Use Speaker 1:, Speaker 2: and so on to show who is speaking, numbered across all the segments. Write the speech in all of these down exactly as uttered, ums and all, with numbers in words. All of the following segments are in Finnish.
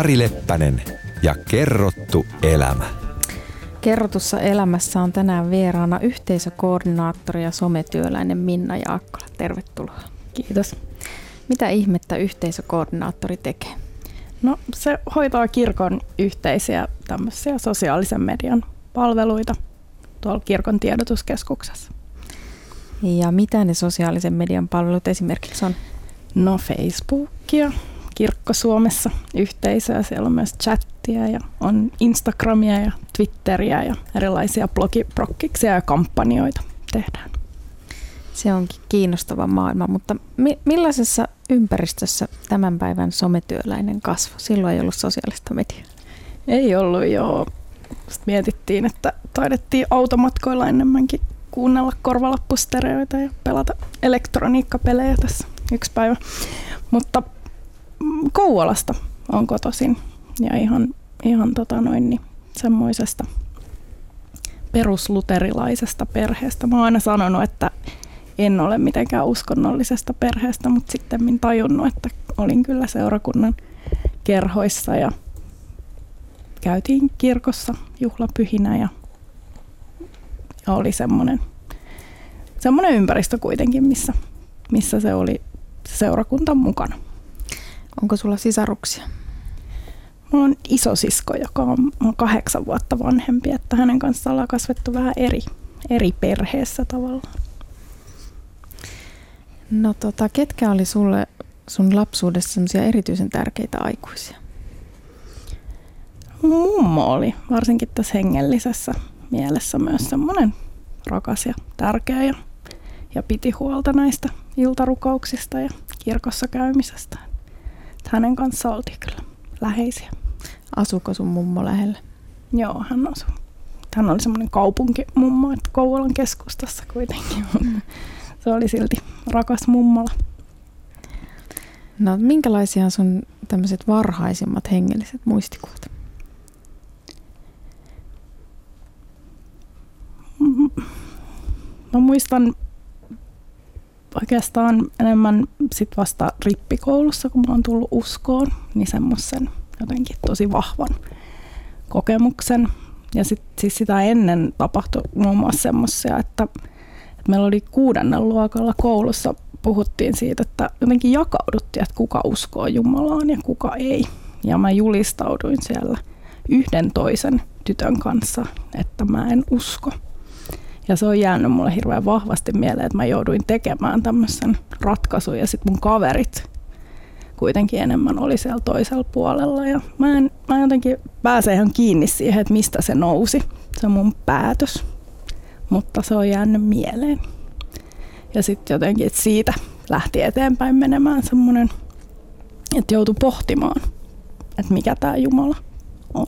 Speaker 1: Mari Leppänen ja Kerrottu elämä.
Speaker 2: Kerrotussa elämässä on tänään vieraana yhteisökoordinaattori ja sometyöläinen Minna Jaakkola. Tervetuloa.
Speaker 3: Kiitos.
Speaker 2: Mitä ihmettä yhteisökoordinaattori tekee?
Speaker 3: No, se hoitaa kirkon yhteisiä tämmöisiä sosiaalisen median palveluita tuolla kirkon tiedotuskeskuksessa.
Speaker 2: Ja mitä ne sosiaalisen median palvelut esimerkiksi on?
Speaker 3: No, Facebookia, Kirkko Suomessa yhteisöä, siellä on myös chattia ja on Instagramia ja Twitteriä ja erilaisia blogiprokkiksia ja kampanjoita tehdään.
Speaker 2: Se onkin kiinnostava maailma, mutta mi- millaisessa ympäristössä tämän päivän sometyöläinen kasvoi? Silloin ei ollut sosiaalista mediaa.
Speaker 3: Ei ollut, joo. Sitten mietittiin, että taidettiin automatkoilla enemmänkin kuunnella korvalappustereoita ja pelata elektroniikkapelejä tässä yksi päivä. Mutta Kouvolasta on kotoisin ja ihan, ihan tota noin, niin semmoisesta perusluterilaisesta perheestä. Mä oon aina sanonut, että en ole mitenkään uskonnollisesta perheestä, mutta sitten minä tajunnut, että olin kyllä seurakunnan kerhoissa ja käytiin kirkossa juhlapyhinä ja, ja oli semmoinen, semmoinen ympäristö kuitenkin, missä, missä se oli seurakunta mukana.
Speaker 2: Onko sulla sisaruksia?
Speaker 3: Mulla on isosisko, joka on, on kahdeksan vuotta vanhempi, että hänen kanssaan ollaan kasvettu vähän eri, eri perheessä tavallaan.
Speaker 2: No tota, ketkä oli sulle sun lapsuudessa sellaisia erityisen tärkeitä aikuisia?
Speaker 3: Mummo oli varsinkin tässä hengellisessä mielessä myös semmoinen rakas ja tärkeä ja, ja piti huolta näistä iltarukouksista ja kirkossa käymisestä. Hänen kanssa oltiin kyllä läheisiä.
Speaker 2: Asuuko sun mummo lähellä?
Speaker 3: Joo, hän asui. Hän oli semmoinen kaupunkimummo, että Kouvolan keskustassa kuitenkin. Se oli silti rakas mummola.
Speaker 2: No, minkälaisia sun tämmöiset varhaisimmat hengelliset muistikuvat?
Speaker 3: Mä muistan oikeastaan enemmän sit vasta rippikoulussa, kun mä oon tullut uskoon, niin semmoisen jotenkin tosi vahvan kokemuksen. Ja sit, siis sitä ennen tapahtui muun muassa semmoisia, että, että meillä oli kuudennen luokalla koulussa, puhuttiin siitä, että jotenkin jakauduttiin, että kuka uskoo Jumalaan ja kuka ei. Ja mä julistauduin siellä yhden toisen tytön kanssa, että mä en usko. Ja se on jäänyt mulle hirveän vahvasti mieleen, että mä jouduin tekemään tämmöisen ratkaisun ja sitten mun kaverit kuitenkin enemmän oli siellä toisella puolella. Ja mä en, mä jotenkin pääse ihan kiinni siihen, että mistä se nousi. Se on mun päätös, mutta se on jäänyt mieleen. Ja sitten jotenkin että siitä lähti eteenpäin menemään semmoinen, että joutui pohtimaan, että mikä tämä Jumala on.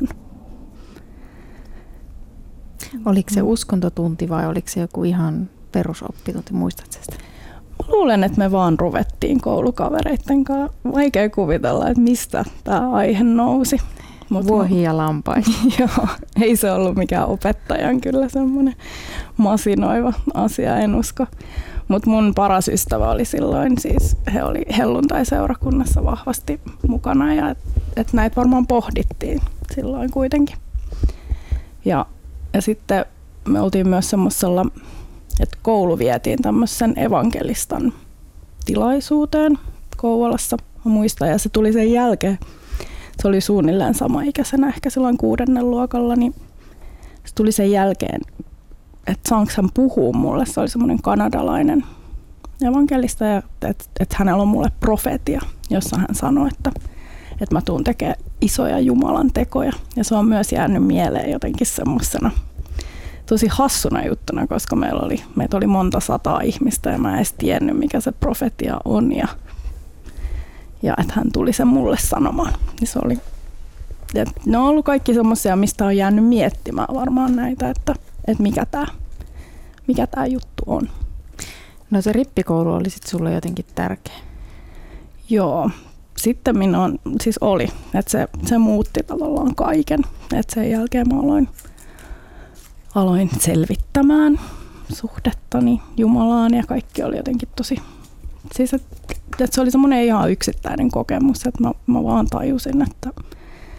Speaker 2: Oliko se uskontotunti vai oliko se joku ihan perusoppitunti, muistatko sitä?
Speaker 3: Luulen, että me vaan ruvettiin koulukavereitten kanssa. Vaikea kuvitella, että mistä tämä aihe nousi.
Speaker 2: Vuohi ja lampaita.
Speaker 3: Joo, ei se ollut mikään opettajan kyllä semmoinen masinoiva asia, en usko. Mutta mun paras ystävä oli silloin, siis he oli helluntai-seurakunnassa vahvasti mukana ja että et näitä varmaan pohdittiin silloin kuitenkin. Ja Ja sitten me oltiin myös semmoisella, että koulu vietiin tämmöisen evankelistan tilaisuuteen Kouvolassa, mä muistan, ja se tuli sen jälkeen. Se oli suunnilleen sama-ikäisenä, ehkä silloin kuudennen luokalla, niin se tuli sen jälkeen, että saanko hän puhua mulle. Se oli semmoinen kanadalainen evankelista, ja että et hänellä on mulle profetia, jossa hän sanoi, että et mä tuun tekemään isoja Jumalan tekoja. Ja se on myös jäänyt mieleen jotenkin semmoisena tosi hassuna juttuna, koska meillä oli, meitä oli monta sataa ihmistä ja mä en edes tiennyt, mikä se profetia on. Ja, ja että hän tuli sen mulle sanomaan. Ja se oli, ja ne on ollut kaikki semmoisia, mistä on jäänyt miettimään varmaan näitä, että, että mikä tämä mikä tää juttu on.
Speaker 2: No se rippikoulu oli sitten sulle jotenkin tärkeä.
Speaker 3: Joo. Sitten minä on, siis oli, että se, se muutti tavallaan kaiken. Että sen jälkeen mä aloin, aloin selvittämään suhdettani Jumalaan ja kaikki oli jotenkin tosi, siis että, että se oli semmoinen ihan yksittäinen kokemus, että mä, mä vaan tajusin, että,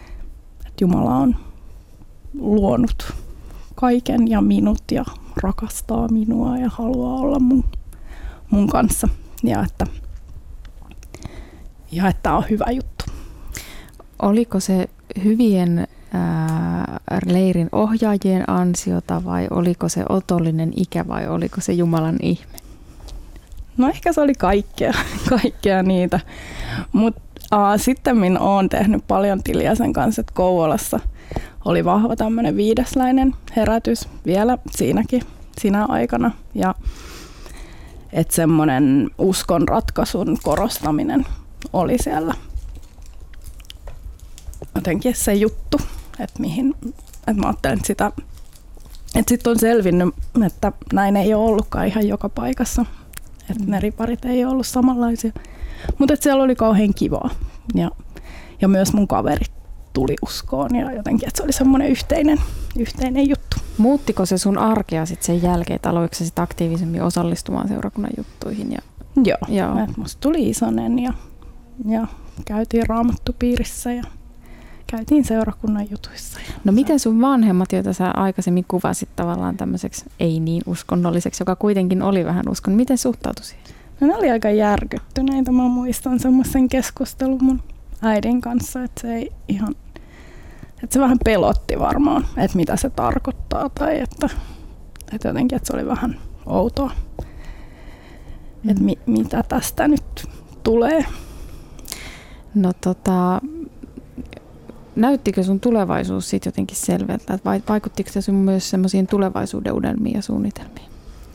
Speaker 3: Jumala on luonut kaiken ja minut ja rakastaa minua ja haluaa olla mun, mun kanssa ja että, ja että on hyvä juttu.
Speaker 2: Oliko se hyvien ää, leirin ohjaajien ansiota vai oliko se otollinen ikä vai oliko se Jumalan ihme?
Speaker 3: No ehkä se oli kaikkea, kaikkea niitä, mutta sitten minä olen tehnyt paljon tiliä sen kanssa, että Kouvolassa oli vahva tämmöinen viidesläinen herätys vielä siinäkin, siinä aikana. Ja että semmoinen uskon ratkaisun korostaminen oli siellä jotenkin se juttu, että mihin, että mä ajattelen, että sitä, että sitten on selvinnyt, että näin ei ole ollutkaan ihan joka paikassa, että ne riparit ei ole ollut samanlaisia, mutta että siellä oli kauhean kivaa ja, ja myös mun kaverit tuli uskoon ja jotenkin, että se oli semmoinen yhteinen, yhteinen juttu.
Speaker 2: Muuttiko se sun arkea sitten sen jälkeen, että aloitko sä sit aktiivisemmin osallistumaan seurakunnan juttuihin? Ja,
Speaker 3: joo,
Speaker 2: joo.
Speaker 3: Että musta tuli isonen ja, ja käytiin raamattupiirissä ja käytiin seurakunnan jutuissa.
Speaker 2: No miten sun vanhemmat, joita sä aikaisemmin kuvasit tavallaan tämmöiseksi ei niin uskonnolliseksi, joka kuitenkin oli vähän uskon, miten suhtautui siihen?
Speaker 3: No ne oli aika järkyttyneitä. Mä muistan semmoisen keskustelun mun äidin kanssa, että se ei ihan, että se vähän pelotti varmaan, että mitä se tarkoittaa tai että, että jotenkin, että se oli vähän outoa, mm. että mi, mitä tästä nyt tulee.
Speaker 2: No tota, näyttikö sun tulevaisuus sit jotenkin selvältä, vai vaikuttiko se sun myös semmoisiin tulevaisuuden unelmiin ja suunnitelmiin?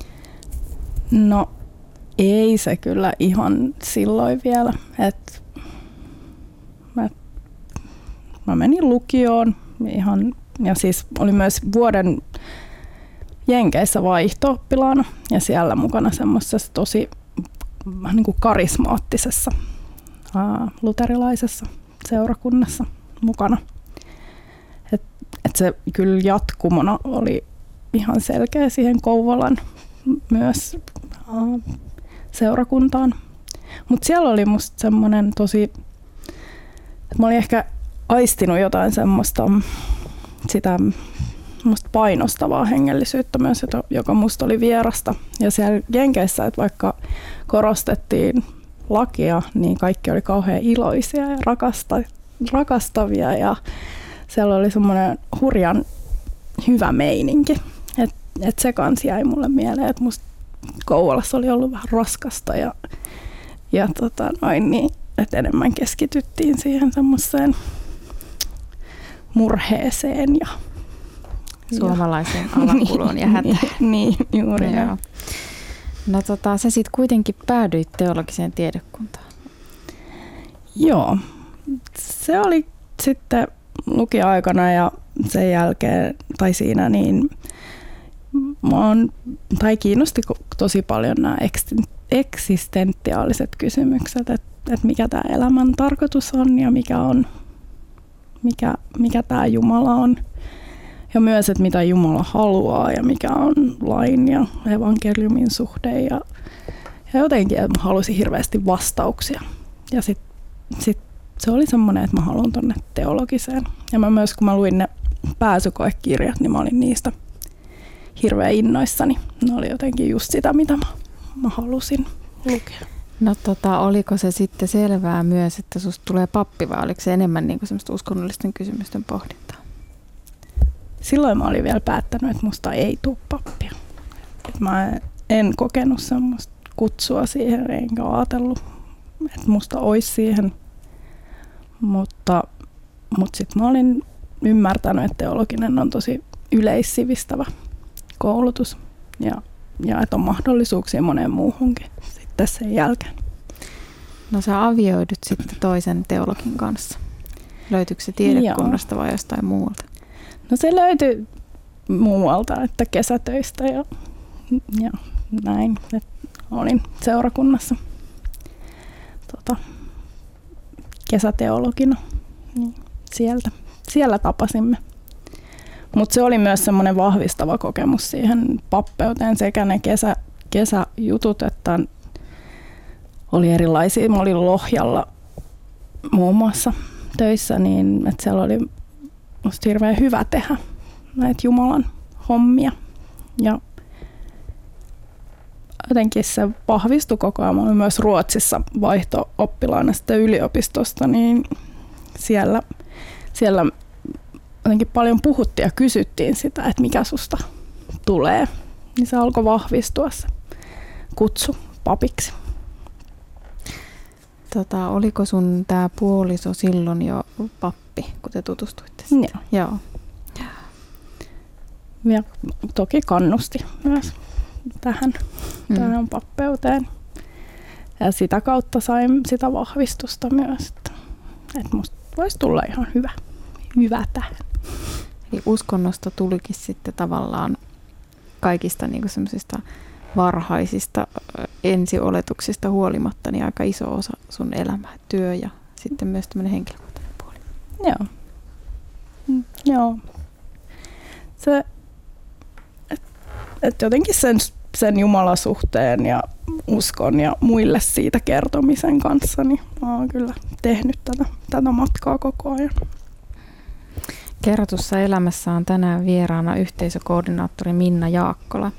Speaker 3: No ei se kyllä ihan silloin vielä, että mä, mä menin lukioon ihan, ja siis oli myös vuoden Jenkeissä vaihto-oppilaana ja siellä mukana semmoisessa tosi niin kuin karismaattisessa ää, luterilaisessa seurakunnassa mukana. Et, et se kyllä jatkumona oli ihan selkeä siihen Kouvolan myös ää, seurakuntaan. Mutta siellä oli musta semmoinen tosi, että mä olin ehkä aistinut jotain semmoista sitä musta painostavaa hengellisyyttä myös, joka musta oli vierasta. Ja siellä Jenkeissä, että vaikka korostettiin lakia, niin kaikki oli kauhean iloisia ja rakasta, rakastavia ja siellä oli semmoinen hurjan hyvä meininki. Et, et se kans jäi mulle mieleen, että musta Kouvolassa oli ollut vähän raskasta ja, ja tota noin niin, että enemmän keskityttiin siihen semmoiseen murheeseen ja
Speaker 2: suomalaiseen alakuloon ja hätään.
Speaker 3: Niin, juuri
Speaker 2: Joo. No tota, sä sit kuitenkin päädyit teologiseen tiedekuntaan.
Speaker 3: Joo, se oli sitten lukio-aikana ja sen jälkeen, tai siinä niin, mä oon, tai kiinnosti tosi paljon nämä eksistentiaaliset kysymykset, että et mikä tämä elämän tarkoitus on ja mikä on, mikä, mikä tämä Jumala on. Ja myös, että mitä Jumala haluaa ja mikä on lain ja evankeliumin suhde. Ja, ja jotenkin, että mä halusin hirveästi vastauksia. Ja sitten sit se oli semmoinen, että mä haluan tonne teologiseen. Ja mä myös, kun mä luin ne pääsykoekirjat, niin mä olin niistä hirveän innoissani. Ne oli jotenkin just sitä, mitä mä, mä halusin lukea.
Speaker 2: No tota, oliko se sitten selvää myös, että susta tulee pappi vai oliko se enemmän niin kuin semmoista uskonnollisten kysymysten pohdintaa?
Speaker 3: Silloin mä olin vielä päättänyt, että musta ei tule pappia. Et mä en kokenut semmoista kutsua siihen, enkä ajatellut, että musta olisi siihen. Mutta, mutta sitten mä olin ymmärtänyt, että teologinen on tosi yleissivistävä koulutus ja, ja että on mahdollisuuksia moneen muuhunkin sitten sen jälkeen.
Speaker 2: No sä avioidut sitten toisen teologin kanssa. Löytyykö se tiedekunnasta vai jostain muualta?
Speaker 3: No se löytyi muualta, että kesätöistä ja, ja näin. Et olin seurakunnassa tota, kesäteologina, niin sieltä, siellä tapasimme. Mutta se oli myös semmoinen vahvistava kokemus siihen pappeuteen sekä ne kesä, kesäjutut, että oli erilaisia. Mä olin Lohjalla muun muassa töissä, niin että siellä oli musta hirveän hyvä tehdä näitä Jumalan hommia. Ja jotenkin se vahvistui koko ajan. Mä olin myös Ruotsissa vaihto-oppilaana sitten yliopistosta, niin siellä, siellä jotenkin paljon puhuttiin ja kysyttiin sitä, että mikä susta tulee. Niin se alkoi vahvistua se kutsu papiksi.
Speaker 2: Tota, oliko sun tää puoliso silloin jo pappi, kun te tutustuitte?
Speaker 3: Joo.
Speaker 2: Joo.
Speaker 3: Ja toki kannusti myös tähän,
Speaker 2: Mm.
Speaker 3: tähän pappeuteen. Ja sitä kautta sain sitä vahvistusta myös, että, että musta voisi tulla ihan hyvä, hyvä tähän.
Speaker 2: Eli uskonnosta tulikin sitten tavallaan kaikista niinku semmoisista varhaisista ö, ensioletuksista huolimatta niin aika iso osa sun elämää, työ ja sitten myös tämmöinen henkilökohtainen puoli.
Speaker 3: Joo. Mm, joo. Se, et, et jotenkin sen, sen Jumalasuhteen ja uskon ja muille siitä kertomisen kanssa, niin mä oon kyllä tehnyt tätä, tätä matkaa koko ajan.
Speaker 2: Kerrotussa elämässä on tänään vieraana yhteisökoordinaattori Minna Jaakkola.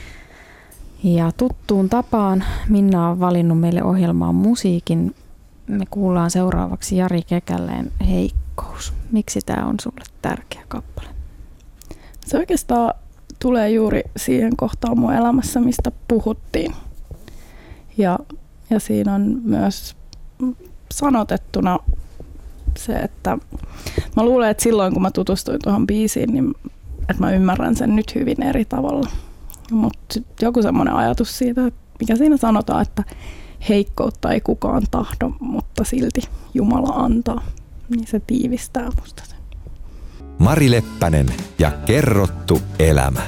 Speaker 2: Ja tuttuun tapaan Minna on valinnut meille ohjelmaan musiikin. Me kuullaan seuraavaksi Jari Kekälleen Heikkous. Miksi tämä on sulle tärkeä kappale?
Speaker 3: Se oikeastaan tulee juuri siihen kohtaan mun elämässä, mistä puhuttiin. Ja, ja siinä on myös sanotettuna se, että mä luulen, että silloin kun mä tutustuin tuohon biisiin, niin että mä ymmärrän sen nyt hyvin eri tavalla. Mutta joku semmoinen ajatus siitä, mikä siinä sanotaan, että heikkoutta ei kukaan tahdo, mutta silti Jumala antaa, niin se tiivistää musta sen.
Speaker 1: Mari Leppänen ja kerrottu elämä.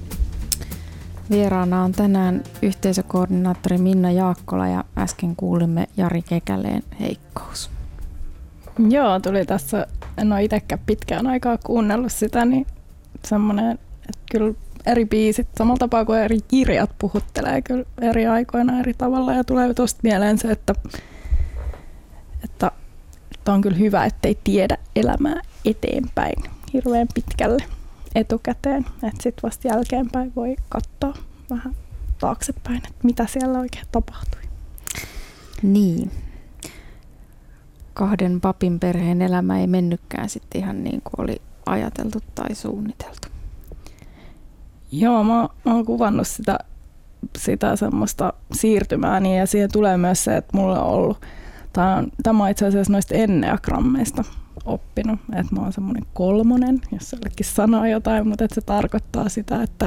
Speaker 2: Vieraana on tänään yhteisökoordinaattori Minna Jaakkola ja äsken kuulimme Jari Kekälleen Heikkous.
Speaker 3: Joo, tuli tässä, en ole itsekään pitkään aikaa kuunnellut sitä, niin semmoinen, että kyllä eri biisit, samalla tapaa kuin eri kirjat puhuttelee kyllä eri aikoina eri tavalla ja tulee tuosta mieleen se, että, että, että on kyllä hyvä, ettei tiedä elämää eteenpäin hirveän pitkälle etukäteen, että sitten vasta jälkeenpäin voi katsoa vähän taaksepäin, että mitä siellä oikein tapahtui.
Speaker 2: Niin. Kahden papin perheen elämä ei mennytkään sitten ihan niin kuin oli ajateltu tai suunniteltu.
Speaker 3: Joo, mä, mä oon kuvannut sitä, sitä semmoista siirtymää niin, ja siihen tulee myös se, että mulla on ollut, tämä on, tämä on itse asiassa noista enneagrammeista oppinut, että mä oon semmoinen kolmonen, jos jollekin sanoo jotain, mutta että se tarkoittaa sitä, että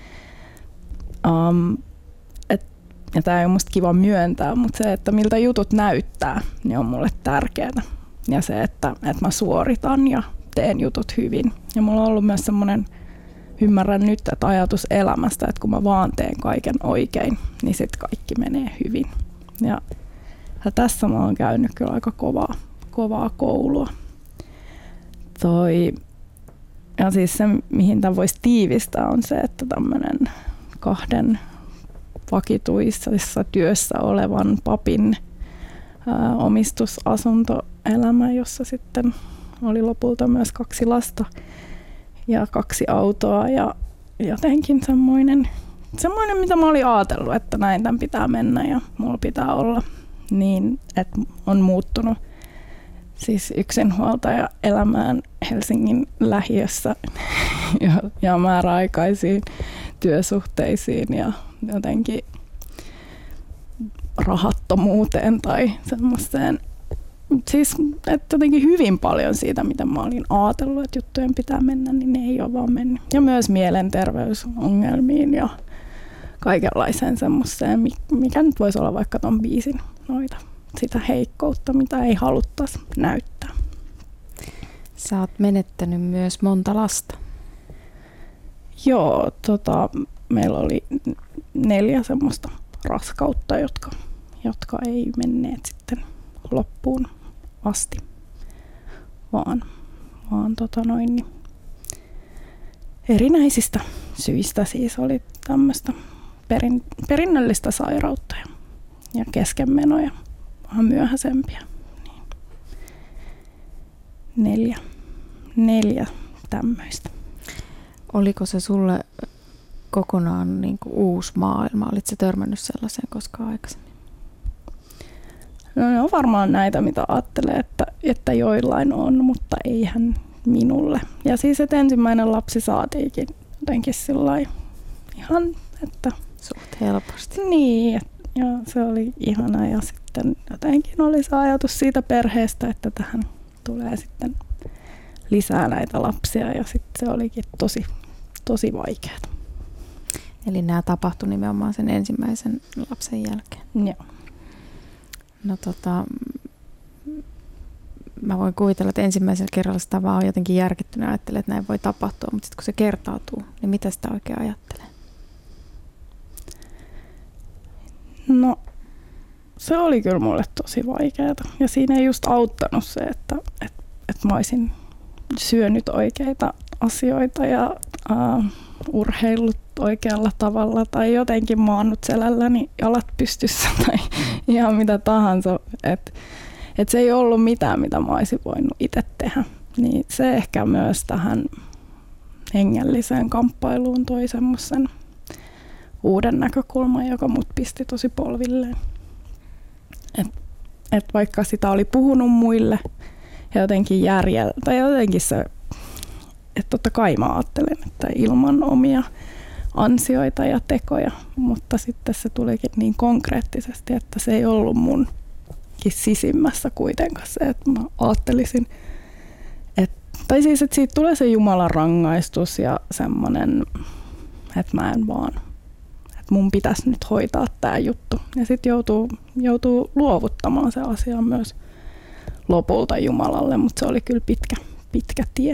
Speaker 3: um, et, ja tämä ei ole musta kiva myöntää, mutta se, että miltä jutut näyttää, niin on mulle tärkeää. Ja se, että, että mä suoritan ja teen jutut hyvin. Ja mulla on ollut myös semmoinen, ymmärrän nyt, että ajatus elämästä, että kun mä vaan teen kaiken oikein, niin sitten kaikki menee hyvin. Ja, ja tässä mä oon käynyt kyllä aika kovaa, kovaa koulua. Toi, ja siis se, mihin tämän voisi tiivistää, on se, että tämmöinen kahden vakituisessa työssä olevan papin ää, omistusasuntoelämä, jossa sitten oli lopulta myös kaksi lasta ja kaksi autoa ja jotenkin semmoinen, semmoinen mitä mä olin ajatellut, että näin tämän pitää mennä ja mulla pitää olla, niin että on muuttunut siis yksinhuoltaja elämään Helsingin lähiössä ja, ja määräaikaisiin työsuhteisiin ja jotenkin rahattomuuteen tai semmoiseen. Siis että jotenkin hyvin paljon siitä, mitä mä olin ajatellut, että juttujen pitää mennä, niin ne ei ole vaan mennyt. Ja myös mielenterveysongelmiin ja kaikenlaiseen semmoiseen, mikä nyt voisi olla vaikka ton biisin noita, sitä heikkoutta, mitä ei haluttaisi näyttää.
Speaker 2: Sä oot menettänyt myös monta lasta.
Speaker 3: Joo, tota, meillä oli neljä semmoista raskautta, jotka, jotka ei menneet sitten loppuun asti, vaan, vaan tota noin, niin erinäisistä syistä siis oli tämmöistä perin, perinnöllistä sairautta ja, ja keskenmenoja, vähän myöhäisempiä. Niin. Neljä neljä tämmöistä.
Speaker 2: Oliko se sulle kokonaan niin kuin uusi maailma? Olitko törmännyt sellaiseen koskaan aikaisemmin?
Speaker 3: No ne on varmaan näitä, mitä ajattelee, että, että joillain on, mutta eihän minulle. Ja siis, että ensimmäinen lapsi saatiinkin jotenkin sillai ihan, että...
Speaker 2: Suht helposti.
Speaker 3: Niin, et, ja se oli ihana ja sitten jotenkin oli se ajatus siitä perheestä, että tähän tulee sitten lisää näitä lapsia ja sitten se olikin tosi, tosi vaikeaa.
Speaker 2: Eli nämä tapahtui nimenomaan sen ensimmäisen lapsen jälkeen?
Speaker 3: Joo.
Speaker 2: No tota, mä voin kuvitella, että ensimmäisellä kerralla sitä vaan on jotenkin järkyttynyt ja ajattelee, että näin voi tapahtua, mutta sitten kun se kertautuu, niin mitä sitä oikein ajattelee?
Speaker 3: No se oli kyllä mulle tosi vaikeaa ja siinä ei just auttanut se, että, että, että mä olisin syönyt oikeita asioita ja uh, urheillut oikealla tavalla tai jotenkin maannut selälläni jalat pystyssä tai ihan mitä tahansa. Että et se ei ollut mitään, mitä mä olisin voinut itse tehdä. Niin se ehkä myös tähän hengelliseen kamppailuun toi semmoisen uuden näkökulman, joka mut pisti tosi polvilleen. Et, et vaikka sitä oli puhunut muille ja jotenkin järjellä, tai jotenkin se, että totta kai mä ajattelen, että ilman omia ansioita ja tekoja, mutta sitten se tulikin niin konkreettisesti, että se ei ollut mun sisimmässä kuitenkaan se, että mä ajattelisin, että, tai siis, että siitä tulee se Jumalan rangaistus ja semmoinen, että mä en vaan, että mun pitäisi nyt hoitaa tää juttu. Ja sitten joutuu, joutuu luovuttamaan se asia myös lopulta Jumalalle, mutta se oli kyllä pitkä, pitkä tie.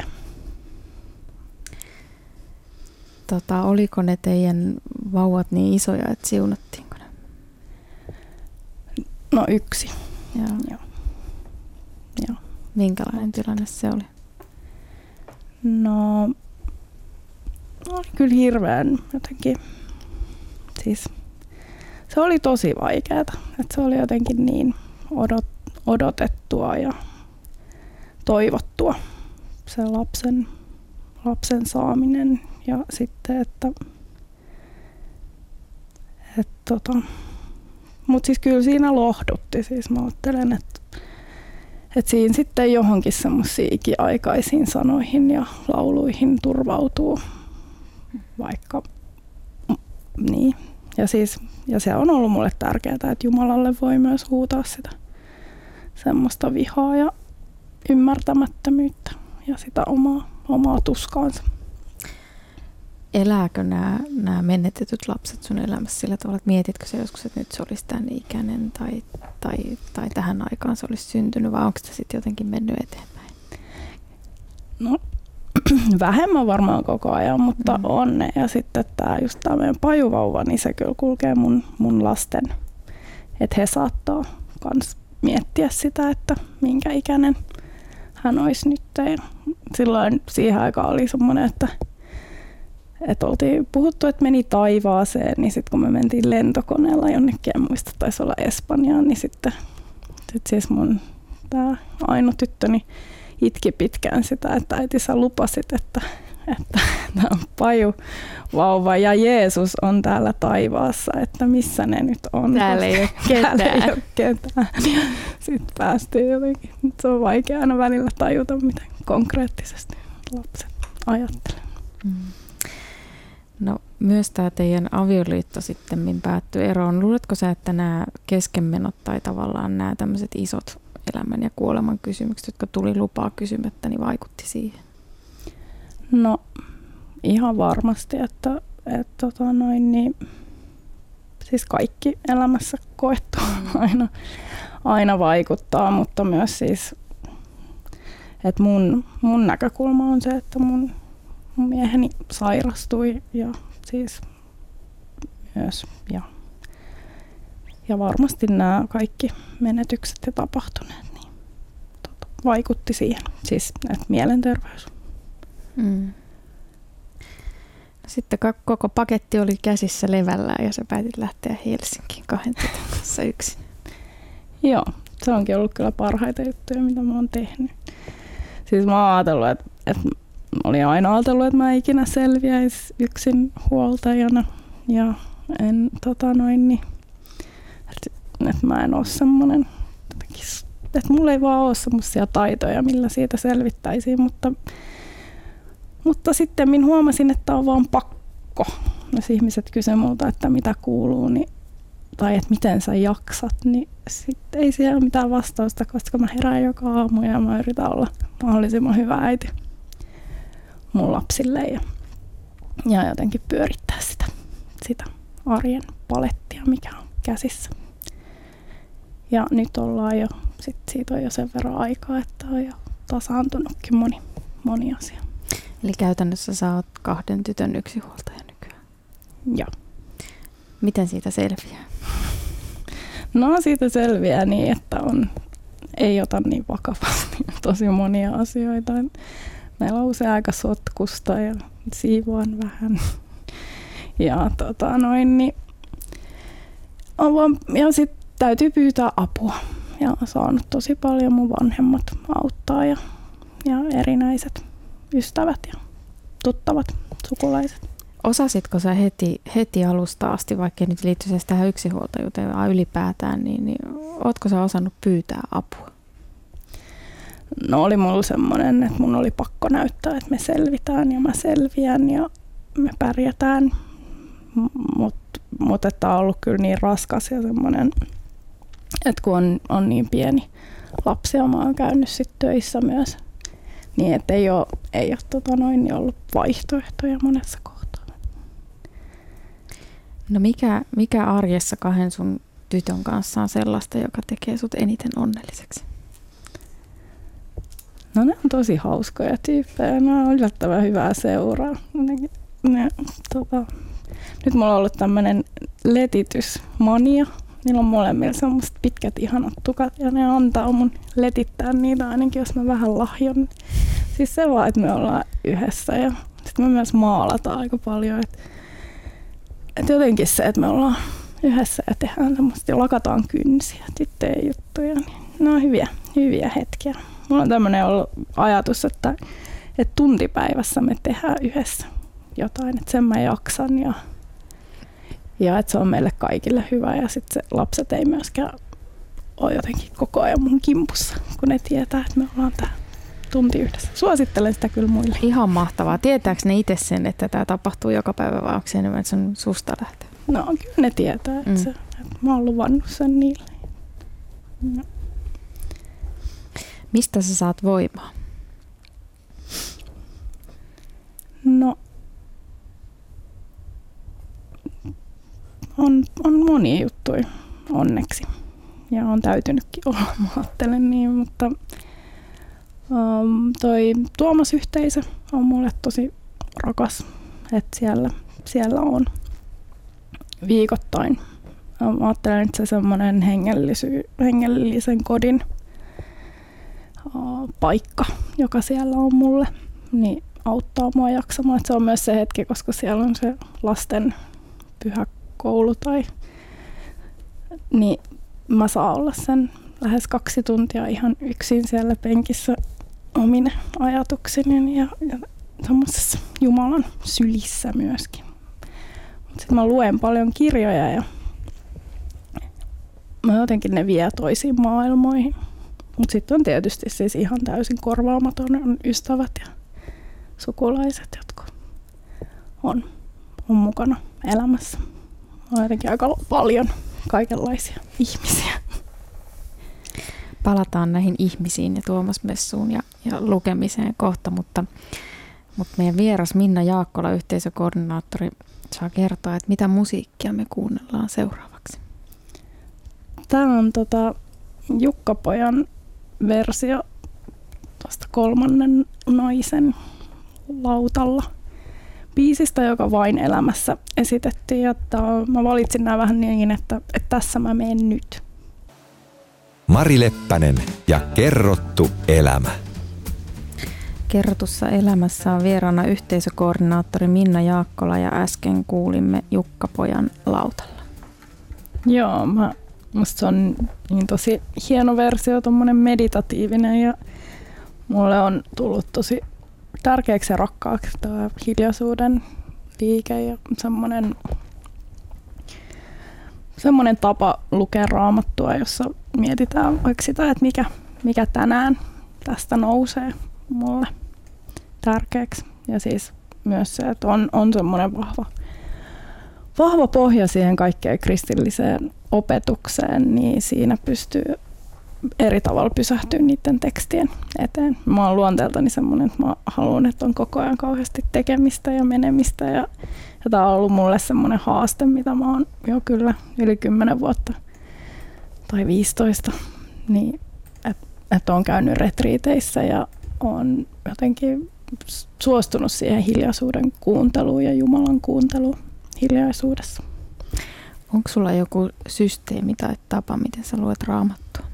Speaker 2: Tota, oliko ne teidän vauvat niin isoja, että siunattiinko ne?
Speaker 3: No yksi.
Speaker 2: Joo.
Speaker 3: Joo. Joo.
Speaker 2: Minkälainen tilanne se oli?
Speaker 3: No, oli kyllä hirveän jotenkin, siis se oli tosi vaikeaa, että se oli jotenkin niin odot, odotettua ja toivottua se lapsen, lapsen saaminen ja sitten, että, että tota, mutta siis kyllä siinä lohdutti, siis mä ajattelen, että, että siinä sitten johonkin semmoisiin ikiaikaisiin sanoihin ja lauluihin turvautuu, vaikka niin. Ja, siis, ja se on ollut mulle tärkeää, että Jumalalle voi myös huutaa sitä semmoista vihaa ja ymmärtämättömyyttä ja sitä omaa, omaa tuskaansa.
Speaker 2: Elääkö nämä, nämä menetetyt lapset sun elämässä sillä tavalla, että mietitkö se joskus, että nyt se olisi tämän ikäinen tai, tai, tai tähän aikaan se olisi syntynyt, vai onko se sitten jotenkin mennyt eteenpäin?
Speaker 3: No vähemmän varmaan koko ajan, mutta mm. on ne. Ja sitten tämä just tämä meidän pajuvauva, niin se kyllä kulkee mun, mun lasten, että he saattaa kans miettiä sitä, että minkä ikäinen hän olisi nyt. Ja silloin siihen aikaan oli semmoinen, että että oltiin puhuttu, että meni taivaaseen, niin sitten kun me mentiin lentokoneella jonnekin, en muista, taisi olla Espanjaan, niin sitten sit siis mun tää Aino tyttöni itki pitkään sitä, että äiti sä lupasit, että, että tämä on pajuvauva ja Jeesus on täällä taivaassa, että missä ne nyt on.
Speaker 2: Täällä ei ole ketään.
Speaker 3: Täällä ei ole ketään. Sitten päästiin jotenkin. Se on vaikea aina välillä tajuta, miten konkreettisesti lapset ajattelee.
Speaker 2: Mm. No myös tämä teidän avioliitto sitten päättyi eroon. Luuletko sä, että nämä keskenmenot tai tavallaan nämä tämmöiset isot elämän ja kuoleman kysymykset, jotka tuli lupaa kysymättä, niin vaikutti siihen?
Speaker 3: No ihan varmasti, että, että tota noin, niin, siis kaikki elämässä koettu aina, aina vaikuttaa, mutta myös siis, että mun, mun näkökulma on se, että mun Mun mieheni sairastui ja siis myös ja, ja varmasti nämä kaikki menetykset ja tapahtuneet niin, tota, vaikutti siihen, siis että mielenterveys.
Speaker 2: Mm. Sitten koko paketti oli käsissä levällään ja sä päätit lähteä Helsinkiin kahden tytön kanssa yksin.
Speaker 3: Joo, se onkin ollut kyllä parhaita juttuja, mitä mä oon tehnyt. Siis mä oon ajatellut, että, et olin aina ajatellut, että mä ikinä selviäisi yksin huoltajana ja en, tota noin, niin, että mä en ole semmoinen, että mulla ei vaan ole semmoisia taitoja, millä siitä selvittäisiin, mutta, mutta sitten minä huomasin, että on vaan pakko. Jos ihmiset kysyvät multa, että mitä kuuluu niin, tai että miten sä jaksat, niin sitten ei siellä ole mitään vastausta, koska mä herään joka aamu ja mä yritän olla mahdollisimman hyvä äiti mun lapsille ja, ja jotenkin pyörittää sitä, sitä arjen palettia, mikä on käsissä. Ja nyt ollaan jo, sit siitä on jo sen verran aikaa, että on jo tasaantunutkin moni, moni asia.
Speaker 2: Eli käytännössä sä oot kahden tytön yksinhuoltaja nykyään.
Speaker 3: Joo.
Speaker 2: Miten siitä selviää?
Speaker 3: No siitä selviää niin, että on, ei ota niin vakavasti tosi monia asioita. Meillä on usein aika sotkusta ja siivoan vähän. Ja tota noin, niin on vaan, ja sit täytyy pyytää apua. Ja olen saanut tosi paljon mun vanhemmat auttaa ja, ja erinäiset ystävät ja tuttavat, sukulaiset.
Speaker 2: Osasitko sä heti, heti alusta asti, vaikka nyt liittyisi tähän yksinhuoltajuuteen vaan ylipäätään, niin, niin ootko sä osannut pyytää apua?
Speaker 3: No oli mulla semmoinen, että mun oli pakko näyttää, että me selvitään ja mä selviän ja me pärjätään. Mutta mut että on ollut kyllä niin raskas ja semmoinen, että kun on, on niin pieni lapsi ja mä oon käynyt sit töissä myös, niin että ei ole, ei ole tota noin, niin ollut vaihtoehtoja monessa kohtaa.
Speaker 2: No mikä, mikä arjessa kahden sun tytön kanssa on sellaista, joka tekee sut eniten onnelliseksi?
Speaker 3: No ne on tosi hauskoja tyyppejä, ne on yllättävän hyvää seuraa. Ne, tota, nyt mulla on ollut tämmönen letitysmania. Niillä on molemmilla semmoiset pitkät ihanat tukat ja ne antaa mun letittää niitä ainakin, jos mä vähän lahjon. Siis se vaan, että me ollaan yhdessä ja sitten me myös maalataan aika paljon. Että et jotenkin se, että me ollaan yhdessä ja tehdään semmoista ja lakataan kynsiä, tyttöjen juttuja, niin ne on hyviä, hyviä hetkiä. Mulla on tämmöinen ollut ajatus, että, että tuntipäivässä me tehdään yhdessä jotain, että sen mä jaksan ja, ja että se on meille kaikille hyvä ja sitten lapset ei myöskään ole jotenkin koko ajan mun kimpussa, kun ne tietää, että me ollaan tää tunti yhdessä. Suosittelen sitä kyllä muille.
Speaker 2: Ihan mahtavaa. Tietääkö ne itse sen, että tämä tapahtuu joka päivä vai onko se enemmän, että se on susta lähtee?
Speaker 3: No kyllä ne tietää, että, mm. se, että mä oon luvannut sen niille. No.
Speaker 2: Mistä sä saat voimaa?
Speaker 3: No on, on monia juttuja onneksi ja on täytynytkin olla, mä ajattelen niin, mutta um, toi Tuomas-yhteisö on mulle tosi rakas, että siellä, siellä on viikoittain. Mä ajattelen, että se semmoinen hengellisen kodin uh, paikka, joka siellä on mulle, niin auttaa mua jaksamaan. Et se on myös se hetki, koska siellä on se lasten pyhäkoulu, tai, niin mä saan olla sen lähes kaksi tuntia ihan yksin siellä penkissä omine ajatuksineni ja, ja semmoisessa Jumalan sylissä myöskin. Sitten mä luen paljon kirjoja ja mä jotenkin ne vie toisiin maailmoihin. Mutta sitten on tietysti siis ihan täysin korvaamaton ystävät ja sukulaiset, jotka on, on mukana elämässä. On jotenkin aika paljon kaikenlaisia ihmisiä.
Speaker 2: Palataan näihin ihmisiin ja Tuomas-messuun ja, ja lukemiseen kohta, mutta, mutta meidän vieras Minna Jaakkola, yhteisökoordinaattori, saa kertoa, että mitä musiikkia me kuunnellaan seuraavaksi.
Speaker 3: Tämä on tota Jukka-pojan versio tuosta Kolmannen naisen lautalla biisistä, joka Vain elämässä esitettiin. Ja mä valitsin nämä vähän niin, että, että tässä mä menen nyt.
Speaker 1: Mari Leppänen ja Kerrottu elämä.
Speaker 2: Kerrotussa elämässä on vieraana yhteisökoordinaattori Minna Jaakkola ja äsken kuulimme Jukka-pojan lautalla.
Speaker 3: Joo, mä, musta se on niin tosi hieno versio, tommonen meditatiivinen ja mulle on tullut tosi tärkeäksi ja rakkaaksi tämä hiljaisuuden liike ja semmoinen, semmoinen tapa lukea Raamattua, jossa mietitään vaikka sitä, että mikä, mikä tänään tästä nousee mulle tärkeäksi. Ja siis myös se, että on, on semmoinen vahva, vahva pohja siihen kaikkeen kristilliseen opetukseen, niin siinä pystyy eri tavalla pysähtyä niiden tekstien eteen. Mä oon luonteeltani semmoinen, että mä haluan, että on koko ajan kauheasti tekemistä ja menemistä. Ja, ja tää on ollut mulle semmoinen haaste, mitä mä oon jo kyllä yli kymmenen vuotta tai viisitoista. Niin, että et oon käynyt retriiteissä ja oon jotenkin suostunut siihen hiljaisuuden kuunteluun ja Jumalan kuunteluun hiljaisuudessa.
Speaker 2: Onko sulla joku systeemi tai tapa, miten sä luet Raamattua?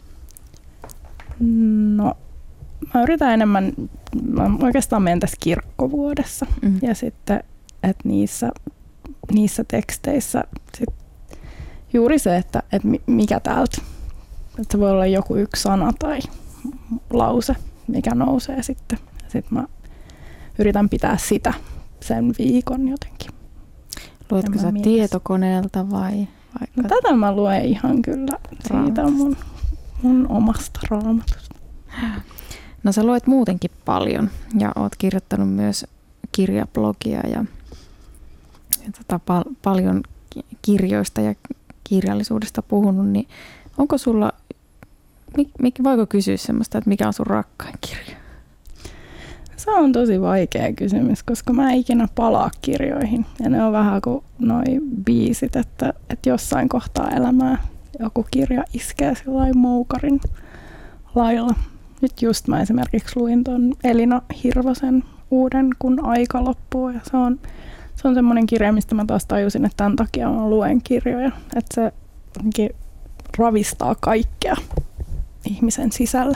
Speaker 3: No, mä yritän enemmän, mä oikeastaan menen tässä kirkkovuodessa mm. ja sitten, että niissä, niissä teksteissä sit juuri se, että, että mikä täältä, että se voi olla joku yksi sana tai lause, mikä nousee sitten. Sitten mä yritän pitää sitä sen viikon jotenkin.
Speaker 2: Luetko sä mielessä tietokoneelta vai?
Speaker 3: No, tätä mä luen ihan kyllä siitä mun, mun omasta Raamatusta.
Speaker 2: No sä luet muutenkin paljon ja oot kirjoittanut myös kirjablogia ja, ja tota, pal- paljon kirjoista ja kirjallisuudesta puhunut, niin onko sulla, mi- voiko kysyä semmoista, että mikä on sun rakkain kirja?
Speaker 3: Se on tosi vaikea kysymys, koska mä en ikinä palaa kirjoihin. Ja ne on vähän kuin noi biisit, että, että jossain kohtaa elämää joku kirja iskee sellainen moukarin lailla. Nyt just mä esimerkiksi luin ton Elina Hirvosen Uuden, kun aika loppuu. Ja se on, se on semmoinen kirja, mistä mä taas tajusin, että tämän takia mä luen kirjoja. Että se ravistaa kaikkea ihmisen sisällä.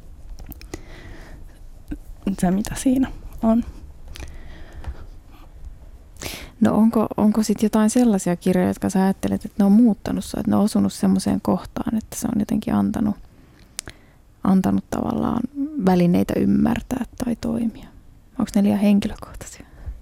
Speaker 3: Se, mitä siinä on.
Speaker 2: No onko, onko sitten jotain sellaisia kirjoja, jotka sä ajattelet, että ne on muuttanut sua, että ne on osunut semmoiseen kohtaan, että se on jotenkin antanut, antanut tavallaan välineitä ymmärtää tai toimia? Onko ne liian henkilökohtaisia?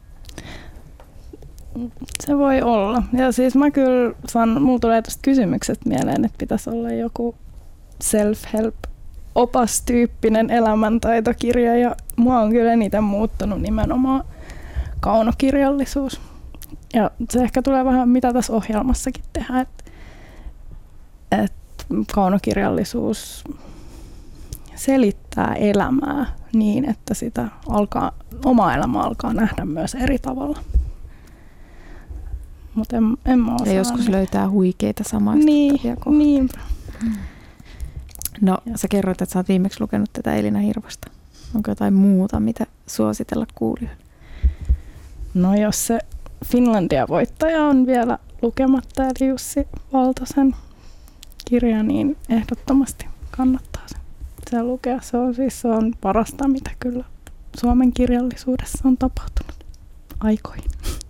Speaker 3: Se voi olla. Ja siis mä kyllä sanon, mulla tulee tuosta kysymyksestä mieleen, että pitäisi olla joku self-help opastyyppinen elämäntaitokirja ja mua on kyllä eniten muuttanut nimenomaan kaunokirjallisuus. Ja se ehkä tulee vähän mitä tässä ohjelmassakin tehdään, että et kaunokirjallisuus selittää elämää niin, että sitä alkaa, oma elämä alkaa nähdä myös eri tavalla. Mutta en, en mä osaa.
Speaker 2: Ja joskus löytää huikeita samaistuttavia kohtia.
Speaker 3: Niin,
Speaker 2: No, sä kerroit, että sä oot viimeksi lukenut tätä Elina Hirvosta. Onko jotain muuta, mitä suositella kuulijoille?
Speaker 3: No, jos se Finlandia-voittaja on vielä lukematta, eli Jussi Valtosen kirja, niin ehdottomasti kannattaa se, se lukea. Se on siis se on parasta, mitä kyllä Suomen kirjallisuudessa on tapahtunut aikoihin.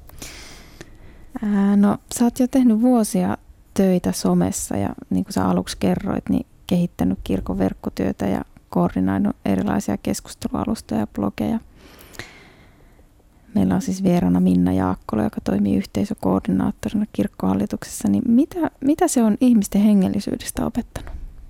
Speaker 2: Ää, no, sä oot jo tehnyt vuosia töitä somessa ja niin kuin sä aluksi kerroit, niin kehittänyt kirkon verkkotyötä ja koordinoinut erilaisia keskustelualustoja ja blogeja. Meillä on siis vieraana Minna Jaakkola, joka toimii yhteisökoordinaattorina kirkkohallituksessa. Niin mitä, mitä se on ihmisten hengellisyydestä opettanut?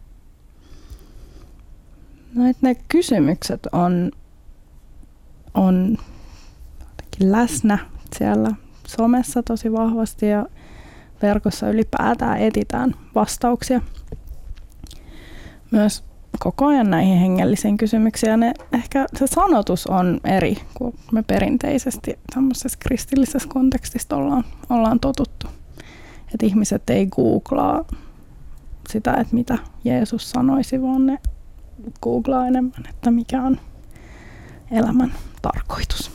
Speaker 3: No, että ne kysymykset on, on läsnä siellä somessa tosi vahvasti ja verkossa ylipäätään etsitään vastauksia myös koko ajan näihin hengellisiin kysymyksiin. Ja ne, ehkä se sanotus on eri kuin me perinteisesti tämmöisessä kristillisessä kontekstissa ollaan, ollaan totuttu. Että ihmiset ei googlaa sitä, että mitä Jeesus sanoisi, vaan ne googlaa enemmän, että mikä on elämän tarkoitus.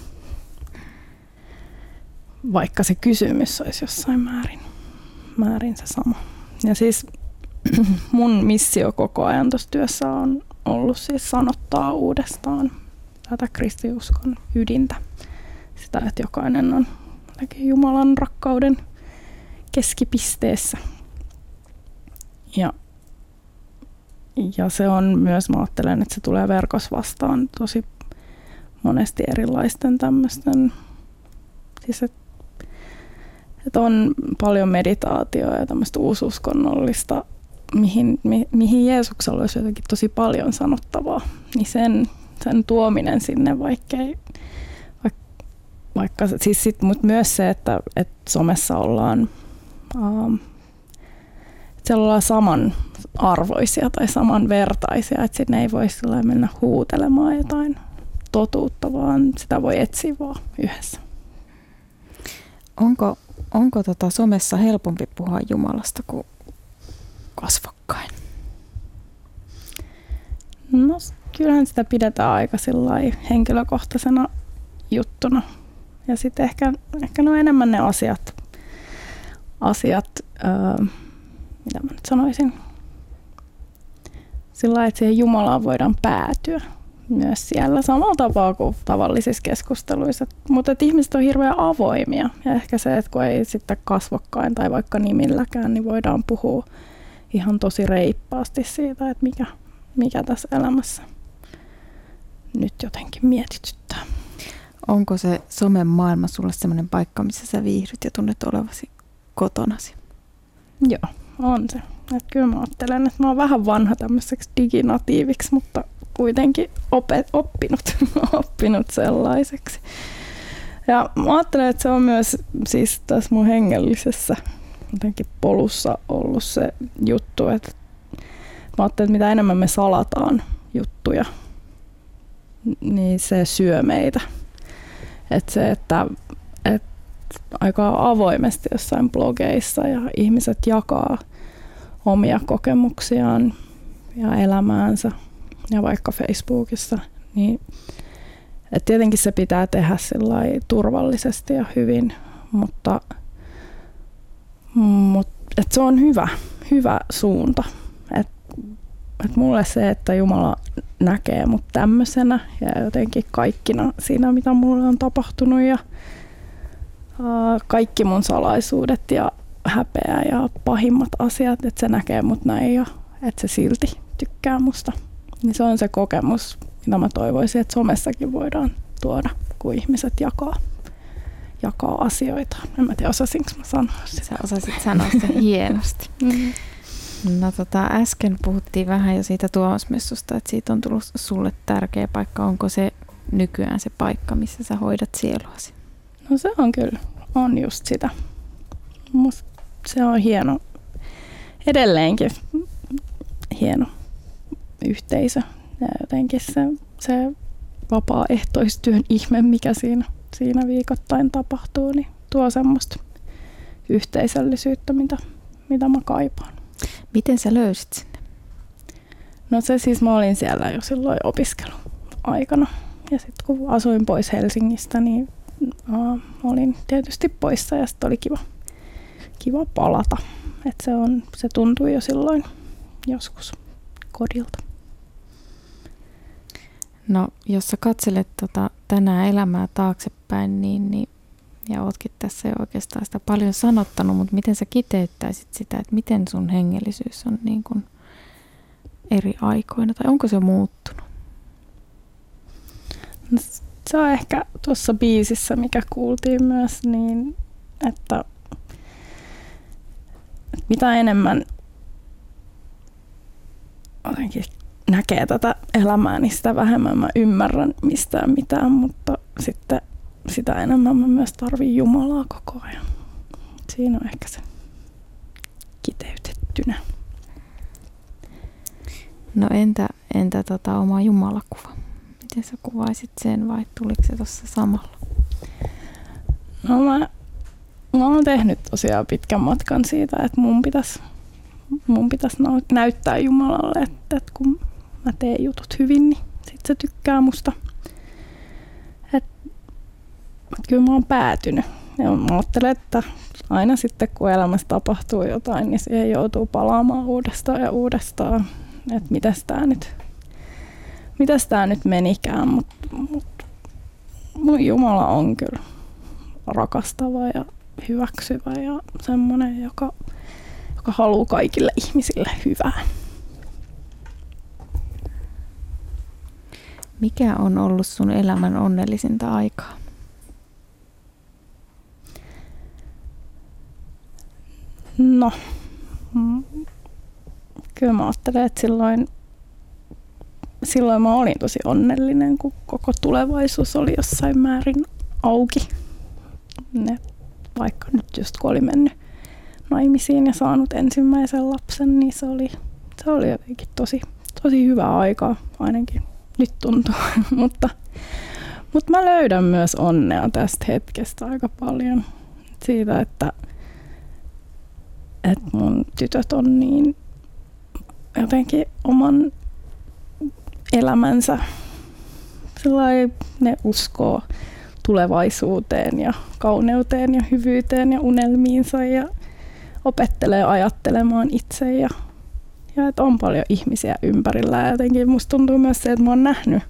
Speaker 3: Vaikka se kysymys olisi jossain määrin, määrin se sama. Ja siis mun missio koko ajan tuossa työssä on ollut siis sanottaa uudestaan tätä kristiuskon ydintä. Sitä, että jokainen on Jumalan rakkauden keskipisteessä. Ja, ja se on myös, mä ajattelen, että se tulee verkossa vastaan tosi monesti erilaisten tämmöisten, siis että et on paljon meditaatioa ja tämmöistä uususkonnollista, mihin, mi, mihin Jeesuksella olisi jotenkin tosi paljon sanottavaa, niin sen, sen tuominen sinne, vaikkei, vaikka, vaikka siis sit, mutta myös se, että, että somessa ollaan, ähm, että siellä ollaan samanarvoisia tai samanvertaisia, että sinne ei voi sillä mennä huutelemaan jotain totuutta, vaan sitä voi etsiä vaan yhdessä.
Speaker 2: Onko, onko tota somessa helpompi puhua Jumalasta kuin kasvokkain?
Speaker 3: No kyllähän sitä pidetään aika sillai henkilökohtaisena juttuna. Ja sitten ehkä, ehkä ne on enemmän ne asiat, asiat öö, mitä mä nyt sanoisin, sillä että siihen Jumalaan voidaan päätyä myös siellä samalla tapaa kuin tavallisissa keskusteluissa. Mutta ihmiset on hirveän avoimia ja ehkä se, että kun ei sitten kasvokkain tai vaikka nimilläkään, niin voidaan puhua ihan tosi reippaasti siitä, että mikä, mikä tässä elämässä nyt jotenkin mietityttää.
Speaker 2: Onko se somen maailma sulle sellainen paikka, missä sä viihdyt ja tunnet olevasi kotonasi?
Speaker 3: Joo, on se. Et kyllä mä ajattelen, että mä oon vähän vanha tämmöiseksi diginatiiviksi, mutta kuitenkin opet, oppinut, oppinut sellaiseksi. Ja mä ajattelen, että se on myös siis tässä mun hengellisessä jotenkin polussa ollut se juttu, että mä ajattelen, että mitä enemmän me salataan juttuja, niin se syö meitä. Että se, että, että aika avoimesti jossain blogeissa ja ihmiset jakaa omia kokemuksiaan ja elämäänsä ja vaikka Facebookissa, niin että tietenkin se pitää tehdä sillai turvallisesti ja hyvin, mutta, mutta että se on hyvä, hyvä suunta. Että et mulle se, että Jumala näkee mut tämmöisenä ja jotenkin kaikkina siinä, mitä mulle on tapahtunut ja uh, kaikki mun salaisuudet ja häpeä ja pahimmat asiat, että se näkee mut näin ja että se silti tykkää musta. Niin se on se kokemus, mitä mä toivoisin, että somessakin voidaan tuoda, kun ihmiset jakaa, jakaa asioita. En mä tiedä, osasinko mä sanoa sitä.
Speaker 2: Sä osasit sanoa sen hienosti.
Speaker 3: Mm-hmm.
Speaker 2: No tota, äsken puhuttiin vähän jo siitä Tuomasmessusta, että siitä on tullut sulle tärkeä paikka. Onko se nykyään se paikka, missä sä hoidat sieluasi?
Speaker 3: No se on kyllä, on just sitä. Musta se on hieno, edelleenkin hieno yhteisö ja jotenkin se, se vapaaehtoistyön ihme, mikä siinä, siinä viikoittain tapahtuu, niin tuo semmoista yhteisöllisyyttä, mitä, mitä mä kaipaan.
Speaker 2: Miten sä löysit sinne?
Speaker 3: No se siis mä olin siellä jo silloin opiskeluaikana ja sitten kun asuin pois Helsingistä, niin uh, olin tietysti poissa ja sitten oli kiva, kiva palata. Et se, on, se tuntui jo silloin joskus kodilta.
Speaker 2: No, jos sä katselet tota, tänään elämää taaksepäin, niin, niin, ja ootkin tässä jo oikeastaan sitä paljon sanottanut, mutta miten sä kiteyttäisit sitä, että miten sun hengellisyys on niin kuin eri aikoina, tai onko se muuttunut?
Speaker 3: No, se on ehkä tuossa biisissä, mikä kuultiin myös, niin että, että mitä enemmän jotenkin näkee tätä elämää, niin sitä vähemmän mä ymmärrän mistään mitään, mutta sitten sitä enemmän mä myös tarvin Jumalaa koko ajan. Siinä on ehkä se kiteytettynä.
Speaker 2: No entä, entä tota oma jumalakuva? Miten sä kuvaisit sen vai tuliko se tuossa samalla?
Speaker 3: No mä, mä oon tehnyt tosiaan pitkän matkan siitä, että mun pitäisi mun pitäis näyttää Jumalalle, että, että kun mä teen jutut hyvin, niin sit se tykkää musta. Et, et kyllä mä oon päätynyt. Ja mä ajattelen, että aina sitten kun elämässä tapahtuu jotain, niin siihen joutuu palaamaan uudestaan ja uudestaan. Että mitäs tää nyt, mitäs tää nyt menikään, mutta mut, mun Jumala on kyllä rakastava ja hyväksyvä ja semmoinen, joka, joka haluaa kaikille ihmisille hyvää.
Speaker 2: Mikä on ollut sun elämän onnellisinta aikaa?
Speaker 3: No, kyllä mä ajattelen, että silloin, silloin mä olin tosi onnellinen, kun koko tulevaisuus oli jossain määrin auki. Ne, vaikka nyt just kun oli mennyt naimisiin ja saanut ensimmäisen lapsen, niin se oli, se oli jotenkin tosi, tosi hyvä aika, ainakin nyt tuntuu. mutta, mutta mä löydän myös onnea tästä hetkestä aika paljon. Siitä, että, että mun tytöt on niin jotenkin oman elämänsä, sellainen, ne uskoo tulevaisuuteen ja kauneuteen ja hyvyyteen ja unelmiinsa ja opettelee ajattelemaan itse ja, ja että on paljon ihmisiä ympärillä ja jotenkin musta tuntuu myös se, että mä oon nähnyt,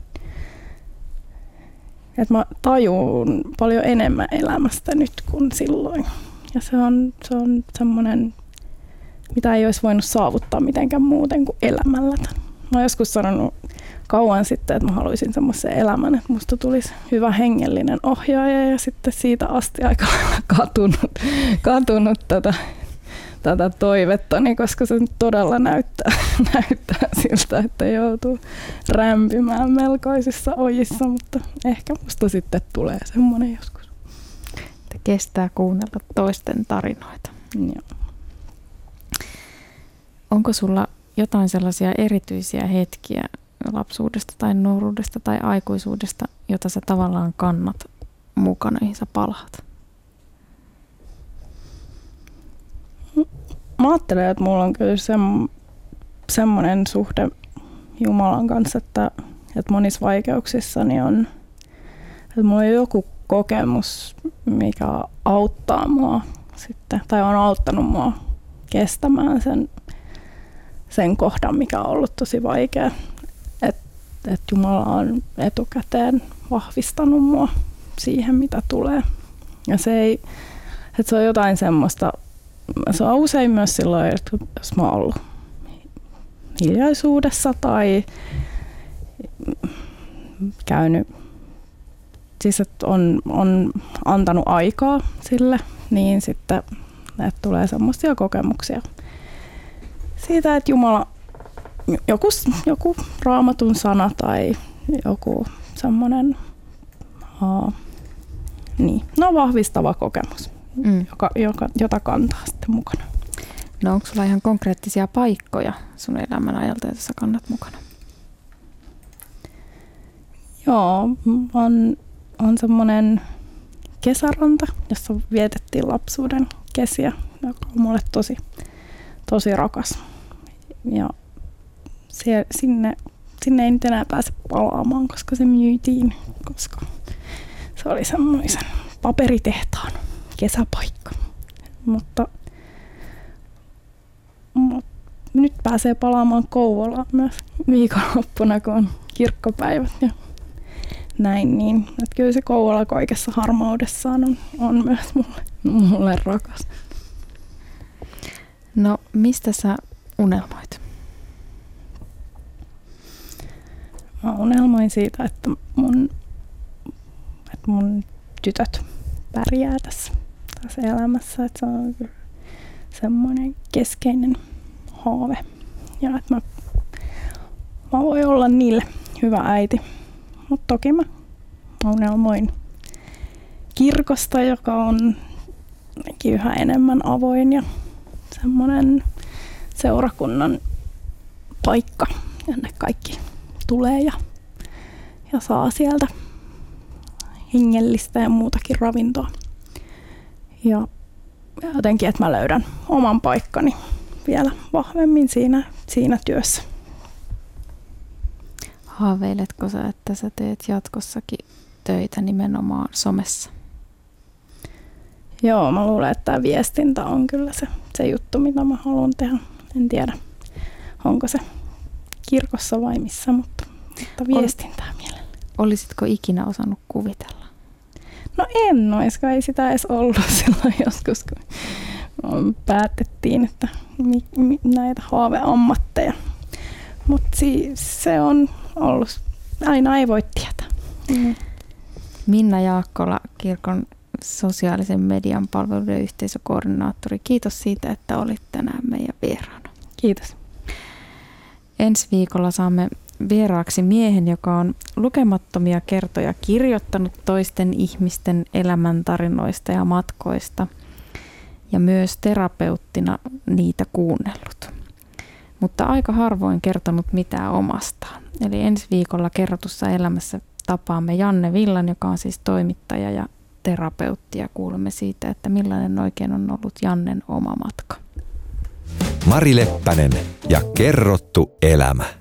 Speaker 3: että mä tajuun paljon enemmän elämästä nyt kuin silloin ja se on, se on semmoinen, mitä ei olisi voinut saavuttaa mitenkään muuten kuin elämällä. Mä oon joskus sanonut kauan sitten, että mä haluaisin semmoisen elämän, että musta tulisi hyvä hengellinen ohjaaja ja sitten siitä asti aika katunut, katunut tätä, tätä toivettani, koska se todella näyttää, näyttää siltä, että joutuu rämpimään melkoisissa ojissa, mutta ehkä musta sitten tulee semmoinen joskus.
Speaker 2: Että kestää kuunnella toisten tarinoita.
Speaker 3: Joo.
Speaker 2: Onko sulla jotain sellaisia erityisiä hetkiä lapsuudesta tai nuoruudesta tai aikuisuudesta, jota sä tavallaan kannat mukana, mihin sä palaat?
Speaker 3: Mä ajattelen, että mulla on kyllä se, semmoinen suhde Jumalan kanssa, että, että monissa vaikeuksissani on, että mulla on joku kokemus, mikä auttaa mua sitten, tai on auttanut mua kestämään sen, sen kohdan, mikä on ollut tosi vaikea. Että et Jumala on etukäteen vahvistanut mua siihen, mitä tulee. Ja se, ei, että se on jotain semmoista, se on usein myös silloin, että jos mä oon ollut hiljaisuudessa tai käynyt, siis että on, on antanut aikaa sille, niin sitten että tulee semmoisia kokemuksia siitä, että Jumala, joku, joku raamatun sana tai joku semmoinen uh, niin, no vahvistava kokemus, mm. joka, joka, jota kantaa sitten mukana.
Speaker 2: No onko sulla ihan konkreettisia paikkoja sun elämän ajalta, joita sä kannat mukana?
Speaker 3: Joo, on, on semmoinen kesäranta, jossa vietettiin lapsuuden kesiä, joka on mulle tosi, tosi rakas. Ja se, sinne, sinne ei nyt enää pääse palaamaan, koska se myytiin, koska se oli semmoisen paperitehtaan kesäpaikka. Mutta, mutta nyt pääsee palaamaan Kouvolaan myös viikonloppuna, kun on kirkkopäivät ja näin. Niin, että kyllä se Kouvola kaikessa harmaudessaan on, on myös mulle, mulle rakas.
Speaker 2: No mistä sä unelmoit?
Speaker 3: Mä unelmoin siitä, että mun, että mun tytöt pärjää tässä, tässä elämässä. Että se on semmoinen keskeinen haave. Ja että mä, mä voin olla niille hyvä äiti. Mutta toki mä unelmoin kirkosta, joka on yhä enemmän avoin ja semmoinen seurakunnan paikka, jonne kaikki tulee ja, ja saa sieltä hengellistä ja muutakin ravintoa. Ja jotenkin, että mä löydän oman paikkani vielä vahvemmin siinä, siinä työssä.
Speaker 2: Haaveiletko sä, että sä teet jatkossakin töitä nimenomaan somessa?
Speaker 3: Joo, mä luulen, että tämä viestintä on kyllä se, se juttu, mitä mä haluan tehdä. En tiedä, onko se kirkossa vai missä, mutta, mutta viestintää mielellä.
Speaker 2: Olisitko ikinä osannut kuvitella?
Speaker 3: No en oiska, ei sitä edes ollut silloin joskus, kun päätettiin, että mi, mi, näitä haaveammatteja. Mutta si, se on ollut aina ei voi tietää. Mm.
Speaker 2: Minna Jaakkola, kirkon sosiaalisen median palveluiden yhteisökoordinaattori. Kiitos siitä, että olit tänään meidän vieraana.
Speaker 3: Kiitos.
Speaker 2: Ensi viikolla saamme vieraaksi miehen, joka on lukemattomia kertoja kirjoittanut toisten ihmisten elämäntarinoista ja matkoista ja myös terapeuttina niitä kuunnellut. Mutta aika harvoin kertonut mitään omastaan. Eli ensi viikolla Kerrotussa elämässä tapaamme Janne Villan, joka on siis toimittaja ja terapeutti, ja kuulemme siitä, että millainen oikein on ollut Jannen oma matka.
Speaker 1: Mari Leppänen ja Kerrottu elämä.